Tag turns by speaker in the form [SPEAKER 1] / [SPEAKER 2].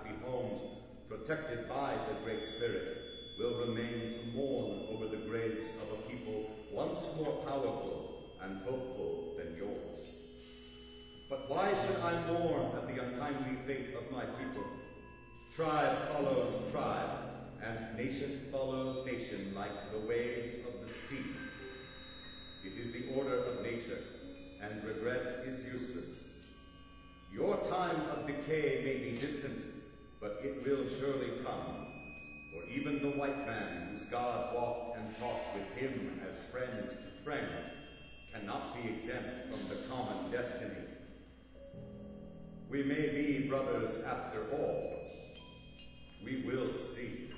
[SPEAKER 1] happy homes, protected by the Great Spirit, will remain to mourn over the graves of a people once more powerful and hopeful than yours. But why should I mourn at the untimely fate of my people? Tribe follows tribe, and nation follows nation like the waves of the sea. It is the order of nature, and regret is useless. Your time of decay may be distant, but it will surely come. For even the white man whose God walked and talked with him as friend to friend cannot be exempt from the common destiny. We may be brothers after all. We will see.